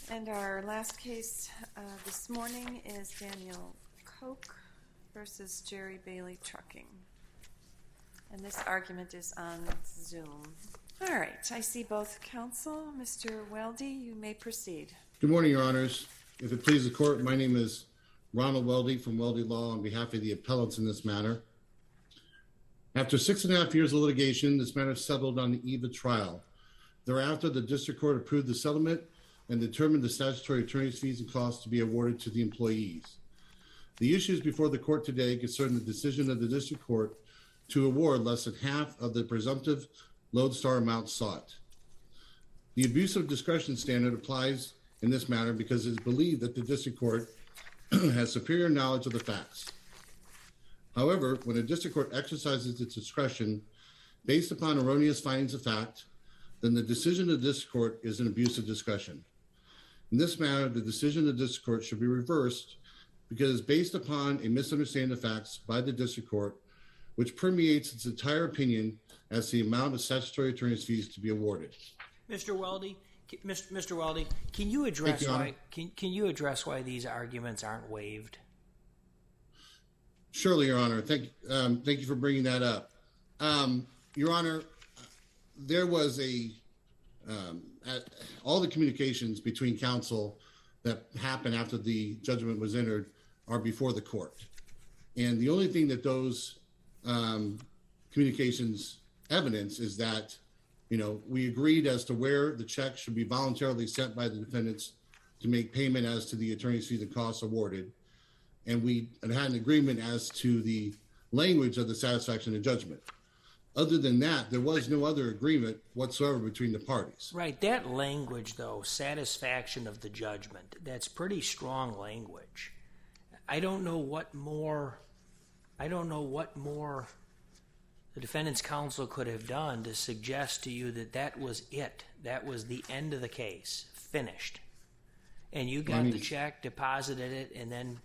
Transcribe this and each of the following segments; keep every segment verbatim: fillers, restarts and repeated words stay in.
And our last case uh, this morning is Daniel Koch versus Jerry Bailey Trucking. And this argument is on Zoom. All right, I see both counsel. Mister Weldy, you may proceed. Good morning, Your Honors. If it pleases the court, my name is Ronald Weldy from Weldy Law on behalf of the appellants in this matter. After six and a half years of litigation, this matter settled on the eve of trial. Thereafter, the district court approved the settlement and determined the statutory attorney's fees and costs to be awarded to the employees. The issues before the court today concern the decision of the district court to award less than half of the presumptive lodestar amount sought. The abuse of discretion standard applies in this matter because it is believed that the district court has superior knowledge of the facts. However, when a district court exercises its discretion based upon erroneous findings of fact, then the decision of the district court is an abuse of discretion. In this matter, the decision of the district court should be reversed because it is based upon a misunderstanding of facts by the district court, which permeates its entire opinion as to the amount of statutory attorney's fees to be awarded. Mister Weldy, Mister Weldy, can you address you, why can, can you address why these arguments aren't waived? Surely, Your Honor. Thank um, thank you for bringing that up. Um, Your Honor, there was a um, at, all the communications between counsel that happened after the judgment was entered are before the court, and the only thing that those um, communications evidence is that, you know, we agreed as to where the check should be voluntarily sent by the defendants to make payment as to the attorney's fees and costs awarded. And we had an agreement as to the language of the satisfaction of judgment. Other than that, there was no other agreement whatsoever between the parties. Right. That language, though, satisfaction of the judgment, that's pretty strong language. I don't know what more, I don't know what more the defendant's counsel could have done to suggest to you that that was it. That was the end of the case, finished. And you got I mean, the check, deposited it, and then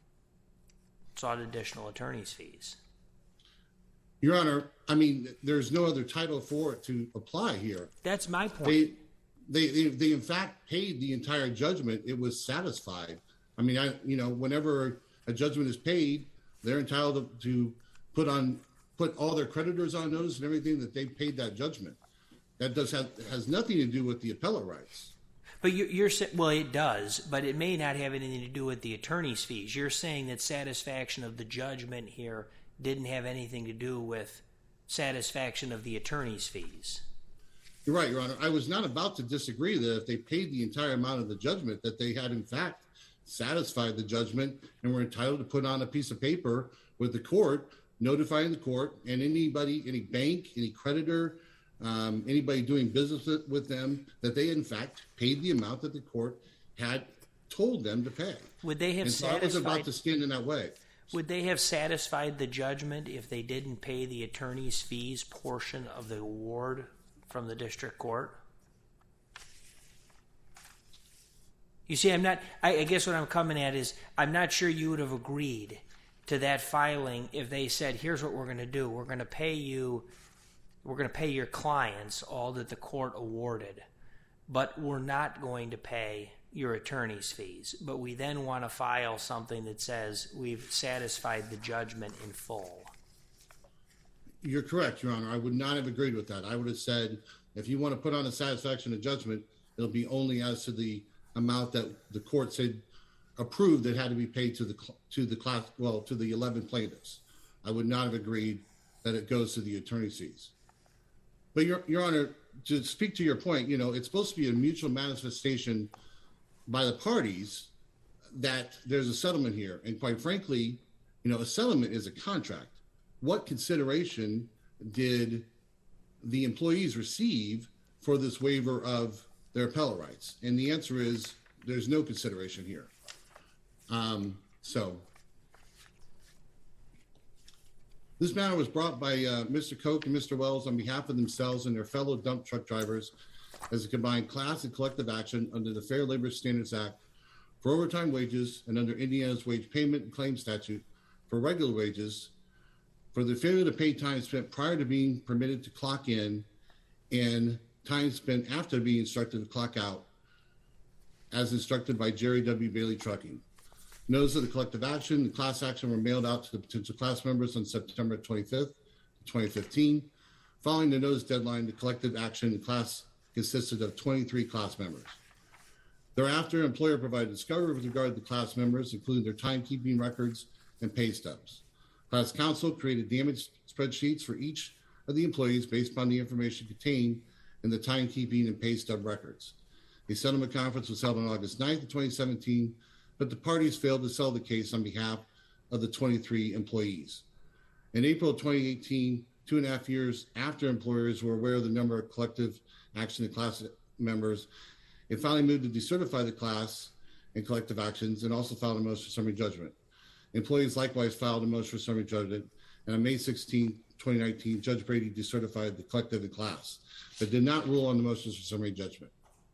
sought additional attorney's fees. Your Honor, I mean, there's no other title for it to apply here. That's my point. They, they, they, they in fact paid the entire judgment. It was satisfied. I mean, I, you know, whenever a judgment is paid, they're entitled to, to put on, put all their creditors on notice and everything that they paid that judgment. That does have has nothing to do with the appellate rights. But you're, you're well, it does, but it may not have anything to do with the attorney's fees. You're saying that satisfaction of the judgment here didn't have anything to do with satisfaction of the attorney's fees. You're right, Your Honor. I was not about to disagree that if they paid the entire amount of the judgment, that they had in fact satisfied the judgment and were entitled to put on a piece of paper with the court, notifying the court and anybody, any bank, any creditor, um, anybody doing business with, with them, that they in fact paid the amount that the court had told them to pay. Would they have and so satisfied? I was about to stand in that way. Would they have satisfied the judgment if they didn't pay the attorney's fees portion of the award from the district court? You see, I'm not, I, I guess what I'm coming at is I'm not sure you would have agreed to that filing if they said, here's what we're going to do. We're going to pay you, we're going to pay your clients all that the court awarded, but we're not going to pay your attorney's fees. But we then want to file something that says we've satisfied the judgment in full. You're correct, Your Honor. I would not have agreed with that. I would have said, if you want to put on a satisfaction of judgment, it'll be only as to the amount that the court said approved that had to be paid to the to the class, well, to the eleven plaintiffs. I would not have agreed that it goes to the attorney's fees. But Your, Your Honor, to speak to your point, you know, it's supposed to be a mutual manifestation by the parties that there's a settlement here. And quite frankly, you know, a settlement is a contract. What consideration did the employees receive for this waiver of their appellate rights? And the answer is there's no consideration here. Um, so this matter was brought by uh, Mister Koch and Mister Wells on behalf of themselves and their fellow dump truck drivers as a combined class and collective action under the Fair Labor Standards Act for overtime wages and under Indiana's wage payment and claim statute for regular wages for the failure to pay time spent prior to being permitted to clock in and time spent after being instructed to clock out as instructed by Jerry W. Bailey Trucking. Notice of the collective action and class action were mailed out to the potential class members on September twenty-fifth, twenty fifteen. Following the notice deadline, the collective action and class consisted of twenty-three class members. Thereafter, employer provided discovery with regard to the class members, including their timekeeping records and pay stubs. Class counsel created damage spreadsheets for each of the employees based upon the information contained in the timekeeping and pay stub records. A settlement conference was held on August ninth, twenty seventeen, but the parties failed to settle the case on behalf of the twenty-three employees. In April of twenty eighteen, two and a half years after employers were aware of the number of collective action and class members, it finally moved to decertify the class and collective actions and also filed a motion for summary judgment. Employees likewise filed a motion for summary judgment, and on May sixteenth, twenty nineteen, Judge Brady decertified the collective and class, but did not rule on the motions for summary judgment.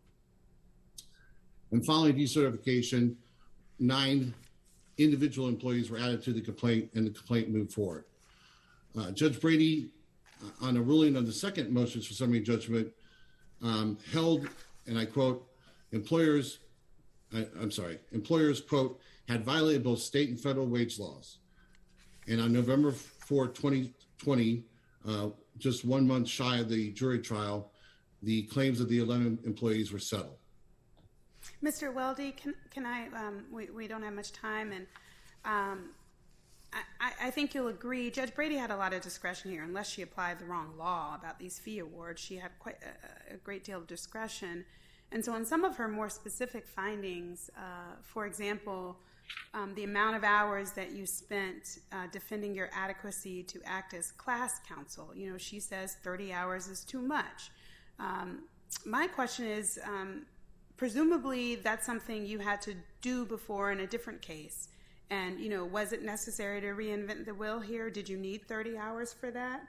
And following decertification, nine individual employees were added to the complaint, and the complaint moved forward. Uh, Judge Brady, uh, on a ruling on the second motions for summary judgment, um, held, and I quote, employers, I, I'm sorry, employers, quote, had violated both state and federal wage laws. And on November fourth, twenty twenty, uh, just one month shy of the jury trial, the claims of the eleven employees were settled. Mister Weldy, can can I? Um, we we don't have much time, and um, I, I think you'll agree. Judge Brady had a lot of discretion here, unless she applied the wrong law about these fee awards. She had quite a, a great deal of discretion, and so in some of her more specific findings, uh, for example, um, the amount of hours that you spent uh, defending your adequacy to act as class counsel. You know, she says thirty hours is too much. Um, my question is. Um, Presumably, that's something you had to do before in a different case. And, you know, was it necessary to reinvent the wheel here? Did you need thirty hours for that?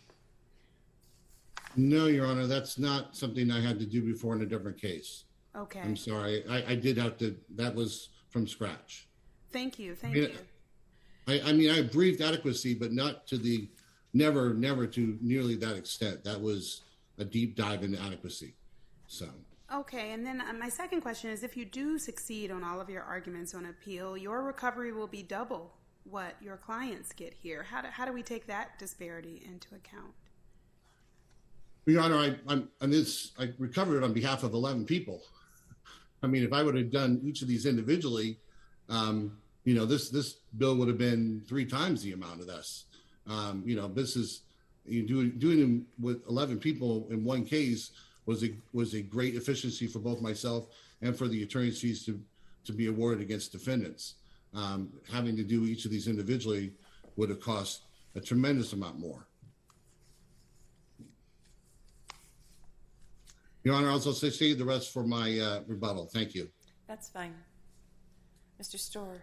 No, Your Honor, that's not something I had to do before in a different case. Okay. I'm sorry. I, I did have to, that was from scratch. Thank you. Thank I mean, you. I, I mean, I briefed adequacy, but not to the, never, never to nearly that extent. That was a deep dive into adequacy. So. Okay, and then uh, my second question is, if you do succeed on all of your arguments on appeal, your recovery will be double what your clients get here. How do, how do we take that disparity into account? Your Honor, I, I'm on this. I recovered on behalf of eleven people. I mean, if I would have done each of these individually, um, you know, this this bill would have been three times the amount of this. Um, you know, this is you do, doing them with eleven people in one case. was a was a great efficiency for both myself and for the attorney's fees to, to be awarded against defendants. Um, having to do each of these individually would have cost a tremendous amount more. Your Honor, I'll also save the rest for my uh, rebuttal. Thank you. That's fine. Mister Storer.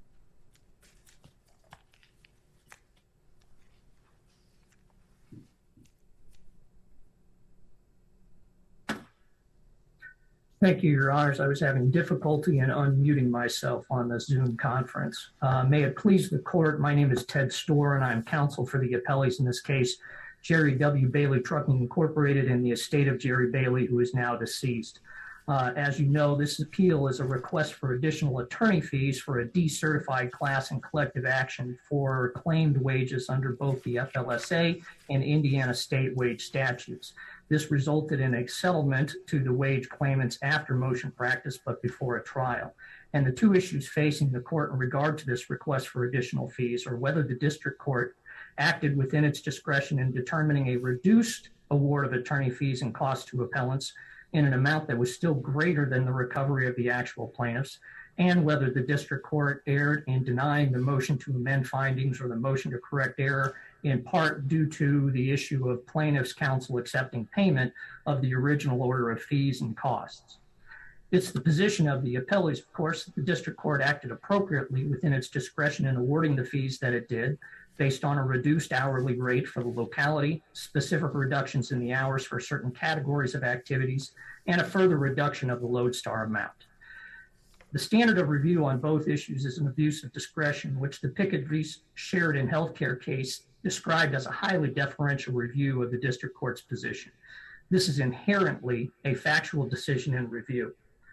Thank you, Your Honors. I was having difficulty in unmuting myself on the Zoom conference. Uh, may it please the court, my name is Ted Storer, and I'm counsel for the appellees in this case, Jerry W. Bailey Trucking Incorporated and the estate of Jerry Bailey, who is now deceased. Uh, as you know, this appeal is a request for additional attorney fees for a decertified class and collective action for claimed wages under both the F L S A and Indiana state wage statutes. This resulted in a settlement to the wage claimants after motion practice, but before a trial. And the two issues facing the court in regard to this request for additional fees are whether the district court acted within its discretion in determining a reduced award of attorney fees and costs to appellants in an amount that was still greater than the recovery of the actual plaintiffs, and whether the district court erred in denying the motion to amend findings or the motion to correct error, in part due to the issue of plaintiff's counsel accepting payment of the original order of fees and costs. It's the position of the appellees, of course, that the district court acted appropriately within its discretion in awarding the fees that it did, based on a reduced hourly rate for the locality, specific reductions in the hours for certain categories of activities, and a further reduction of the lodestar amount. The standard of review on both issues is an abuse of discretion, which the Pickett v. Sheridan healthcare case described as a highly deferential review of the district court's position. This is inherently a factual decision and review.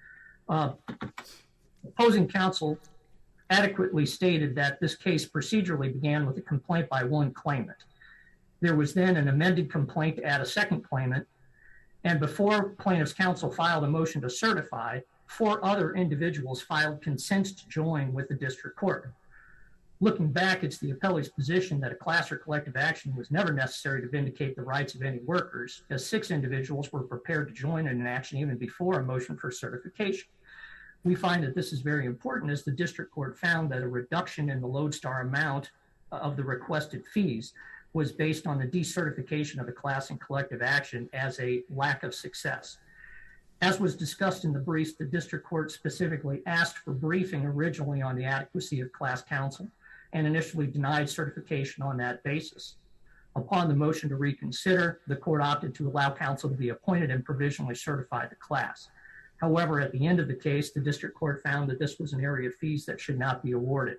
Uh, opposing counsel adequately stated that this case procedurally began with a complaint by one claimant. There was then an amended complaint to add a second claimant, and before plaintiff's counsel filed a motion to certify, four other individuals filed consents to join with the district court. Looking back, it's the appellee's position that a class or collective action was never necessary to vindicate the rights of any workers, as six individuals were prepared to join in an action even before a motion for certification. We find that this is very important, as the district court found that a reduction in the lodestar amount of the requested fees was based on the decertification of a class and collective action as a lack of success. As was discussed in the briefs, the district court specifically asked for briefing originally on the adequacy of class counsel and initially denied certification on that basis. Upon the motion to reconsider, the court opted to allow counsel to be appointed and provisionally certify the class. However, at the end of the case, the district court found that this was an area of fees that should not be awarded.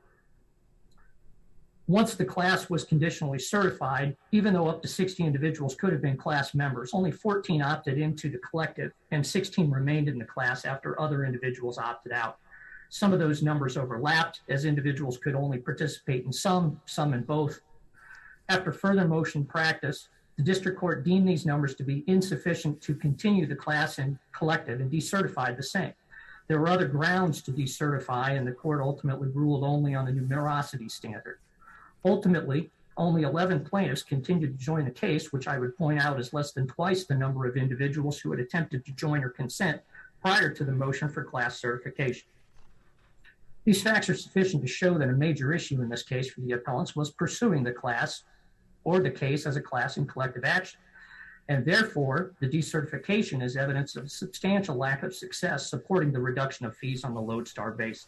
Once the class was conditionally certified, even though up to sixty individuals could have been class members, only fourteen opted into the collective and sixteen remained in the class after other individuals opted out. Some of those numbers overlapped, as individuals could only participate in some, some in both. After further motion practice, the district court deemed these numbers to be insufficient to continue the class and collective and decertified the same. There were other grounds to decertify, and the court ultimately ruled only on the numerosity standard. Ultimately, only eleven plaintiffs continued to join the case, which I would point out is less than twice the number of individuals who had attempted to join or consent prior to the motion for class certification. These facts are sufficient to show that a major issue in this case for the appellants was pursuing the class or the case as a class and collective action. And therefore, the decertification is evidence of a substantial lack of success supporting the reduction of fees on the lodestar basis.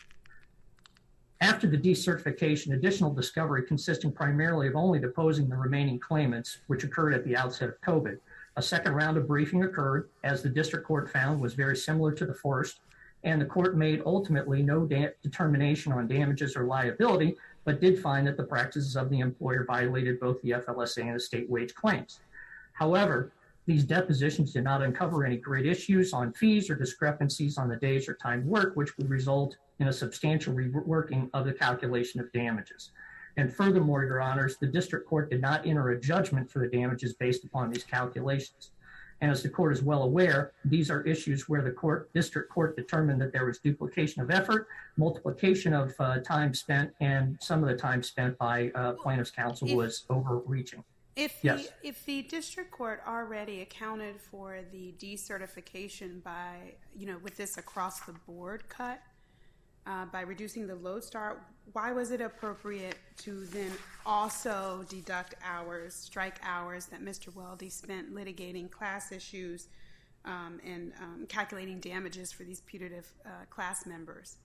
After the decertification, additional discovery consisting primarily of only deposing the remaining claimants, which occurred at the outset of COVID. A second round of briefing occurred, as the district court found was very similar to the first, and the court made ultimately no da- determination on damages or liability, but did find that the practices of the employer violated both the F L S A and the state wage claims. However, these depositions did not uncover any great issues on fees or discrepancies on the days or time worked, which would result in a substantial reworking of the calculation of damages. And furthermore, Your Honors, the district court did not enter a judgment for the damages based upon these calculations. And as the court is well aware, these are issues where the court, district court determined that there was duplication of effort, multiplication of uh, time spent, and some of the time spent by uh, plaintiff's counsel if, was overreaching. If yes. the, if the district court already accounted for the decertification by, you know, with this across the board cut, uh, by reducing the lodestar, why was it appropriate to then also deduct hours, strike hours that Mister Weldy spent litigating class issues um, and um, calculating damages for these putative uh, class members?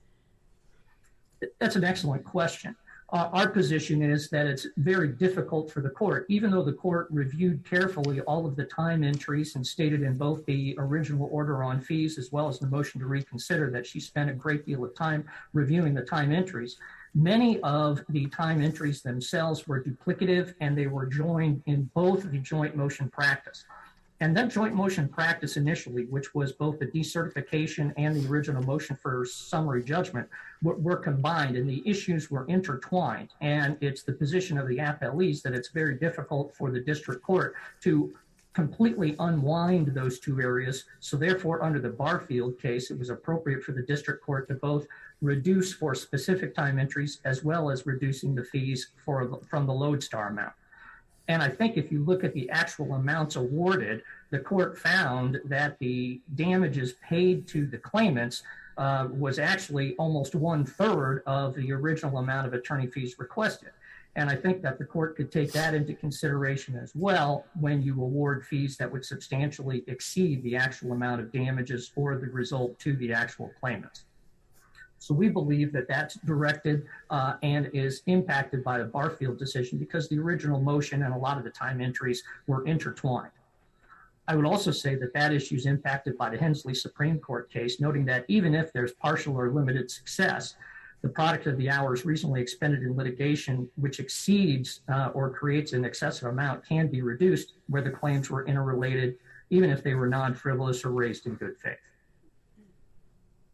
That's an excellent question. Uh, our position is that it's very difficult for the court, even though the court reviewed carefully all of the time entries and stated in both the original order on fees as well as the motion to reconsider that she spent a great deal of time reviewing the time entries. Many of the time entries themselves were duplicative, and they were joined in both the joint motion practice. And that joint motion practice initially, which was both the decertification and the original motion for summary judgment, were, were combined, and the issues were intertwined. And it's the position of the appellees that it's very difficult for the district court to completely unwind those two areas. So therefore, under the Barfield case, it was appropriate for the district court to both reduce for specific time entries as well as reducing the fees for from the lodestar amount. And I think if you look at the actual amounts awarded, the court found that the damages paid to the claimants uh, was actually almost one third of the original amount of attorney fees requested. And I think that the court could take that into consideration as well when you award fees that would substantially exceed the actual amount of damages or the result to the actual claimants. So we believe that that's directed uh, and is impacted by the Barfield decision because the original motion and a lot of the time entries were intertwined. I would also say that that issue is impacted by the Hensley Supreme Court case, noting that even if there's partial or limited success, the product of the hours recently expended in litigation, which exceeds uh, or creates an excessive amount, can be reduced where the claims were interrelated, even if they were non-frivolous or raised in good faith.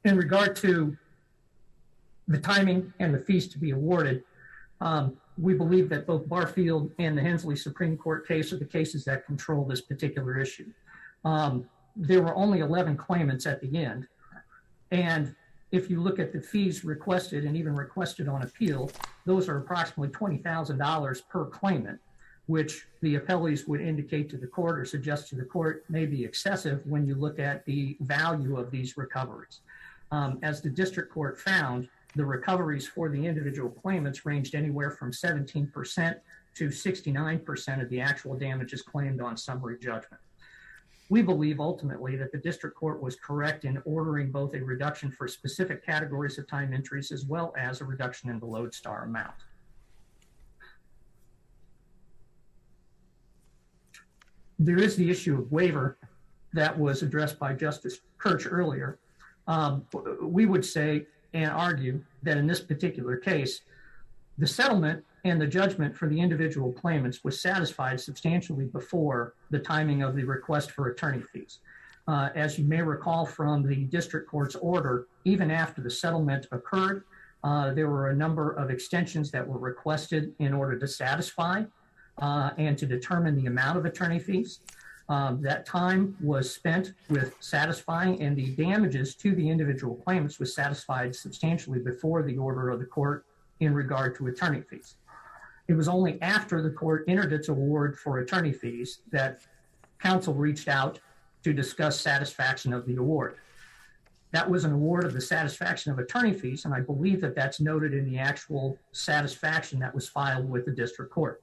in regard to the timing and the fees to be awarded, um, we believe that both Barfield and the Hensley Supreme Court case are the cases that control this particular issue. Um, there were only eleven claimants at the end. And if you look at the fees requested and even requested on appeal, those are approximately twenty thousand dollars per claimant, which the appellees would indicate to the court or suggest to the court may be excessive when you look at the value of these recoveries. Um, as the district court found, the recoveries for the individual claimants ranged anywhere from seventeen percent to sixty-nine percent of the actual damages claimed on summary judgment. We believe ultimately that the district court was correct in ordering both a reduction for specific categories of time entries as well as a reduction in the lodestar amount. There is the issue of waiver that was addressed by Justice Kirch earlier. Um, we would say and argue that in this particular case, the settlement and the judgment for the individual claimants was satisfied substantially before the timing of the request for attorney fees. Uh, as you may recall from the district court's order, even after the settlement occurred, uh, there were a number of extensions that were requested in order to satisfy uh, and to determine the amount of attorney fees. Um, that time was spent with satisfying, and the damages to the individual claimants was satisfied substantially before the order of the court in regard to attorney fees. It was only after the court entered its award for attorney fees that counsel reached out to discuss satisfaction of the award. That was an award of the satisfaction of attorney fees, and I believe that that's noted in the actual satisfaction that was filed with the district court.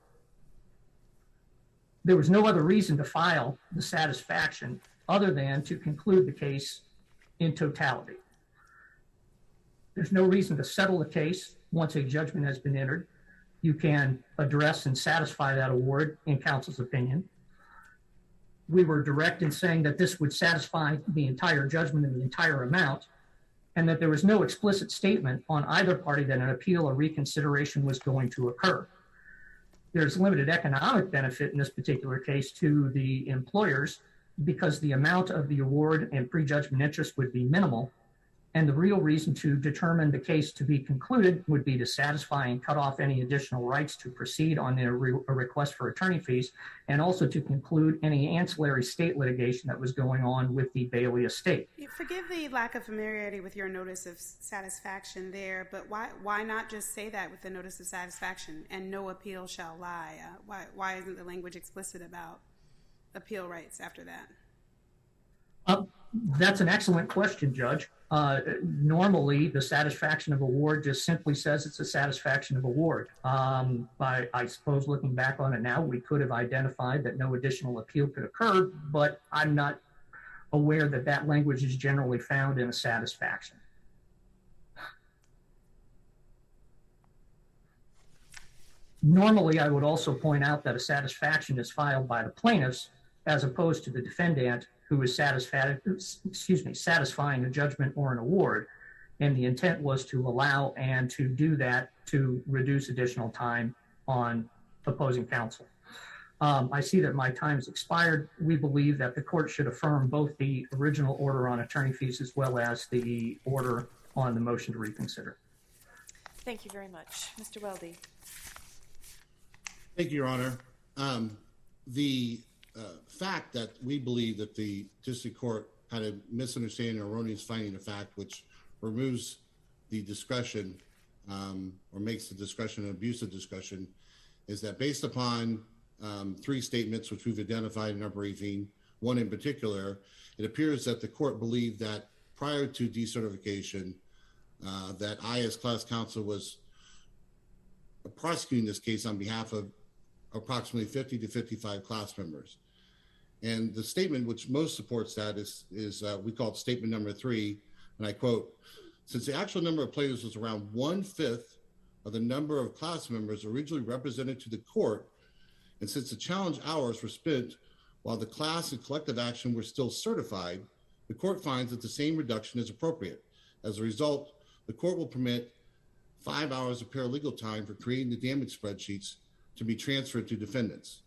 There was no other reason to file the satisfaction other than to conclude the case in totality. There's no reason to settle a case once a judgment has been entered. You can address and satisfy that award in counsel's opinion. We were direct in saying that this would satisfy the entire judgment and the entire amount, and that there was no explicit statement on either party that an appeal or reconsideration was going to occur. There's limited economic benefit in this particular case to the employers because the amount of the award and prejudgment interest would be minimal. And the real reason to determine the case to be concluded would be to satisfy and cut off any additional rights to proceed on a, re- a request for attorney fees, and also to conclude any ancillary state litigation that was going on with the Bailey estate. Forgive the lack of familiarity with your notice of satisfaction there, but why why not just say that with the notice of satisfaction and no appeal shall lie? Uh, why why isn't the language explicit about appeal rights after that? Uh, that's an excellent question, Judge. Uh, normally, the satisfaction of award just simply says it's a satisfaction of award. Um, I, I suppose looking back on it now, we could have identified that no additional appeal could occur, but I'm not aware that that language is generally found in a satisfaction. Normally, I would also point out that a satisfaction is filed by the plaintiffs as opposed to the defendant who is satisfied, excuse me, satisfying a judgment or an award. And the intent was to allow and to do that to reduce additional time on opposing counsel. Um, I see that my time has expired. We believe that the court should affirm both the original order on attorney fees as well as the order on the motion to reconsider. Thank you very much. Mister Weldy. Thank you, Your Honor. Um, the uh, fact that we believe that the district court had a misunderstanding or erroneous finding of fact, which removes the discretion um, or makes the discretion an abusive discretion, is that based upon um, three statements which we've identified in our briefing, one in particular, it appears that the court believed that prior to decertification, uh, that I, as class counsel, was prosecuting this case on behalf of approximately fifty to fifty-five class members. And the statement which most supports that is, is uh, we call it statement number three, and I quote, "Since the actual number of plaintiffs was around one-fifth of the number of class members originally represented to the court, and since the challenge hours were spent while the class and collective action were still certified, the court finds that the same reduction is appropriate. As a result, the court will permit five hours of paralegal time for creating the damage spreadsheets to be transferred to defendants."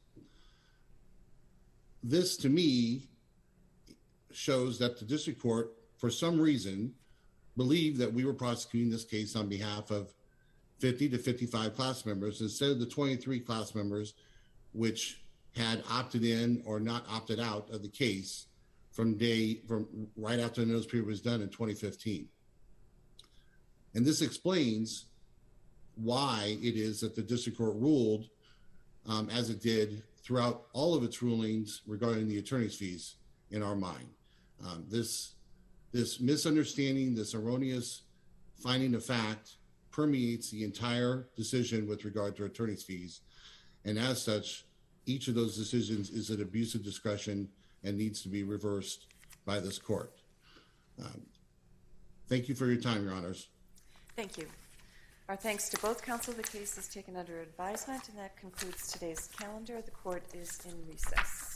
This, to me, shows that the district court, for some reason, believed that we were prosecuting this case on behalf of fifty to fifty-five class members instead of the twenty-three class members which had opted in or not opted out of the case from day from right after the notice period was done in twenty fifteen. And this explains why it is that the district court ruled um, as it did throughout all of its rulings regarding the attorney's fees in our mind. Um, this, this misunderstanding, this erroneous finding of fact permeates the entire decision with regard to attorney's fees. And as such, each of those decisions is an abuse of discretion and needs to be reversed by this court. Um, thank you for your time, Your Honors. Thank you. Our thanks to both counsel. The case is taken under advisement, and that concludes today's calendar. The court is in recess.